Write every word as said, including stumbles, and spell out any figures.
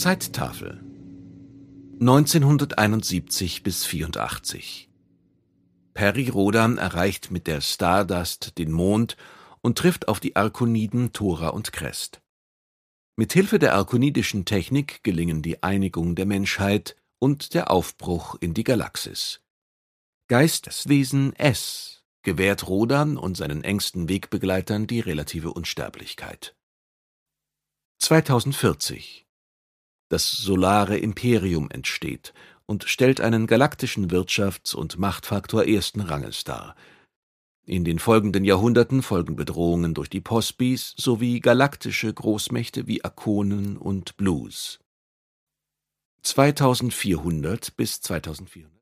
Zeittafel neunzehnhunderteinundsiebzig bis vierundachtzig. Peri Rhodan erreicht mit der Stardust den Mond und trifft auf die Arkoniden Thora und Krest. Mit Hilfe der arkonidischen Technik gelingen die Einigung der Menschheit und der Aufbruch in die Galaxis. Geisteswesen S gewährt Rhodan und seinen engsten Wegbegleitern die relative Unsterblichkeit. zweitausendvierzig. Das solare Imperium entsteht und stellt einen galaktischen Wirtschafts- und Machtfaktor ersten Ranges dar. In den folgenden Jahrhunderten folgen Bedrohungen durch die Posbis sowie galaktische Großmächte wie Arkonen und Blues. zweitausendvierhundert bis zweitausendvierhundert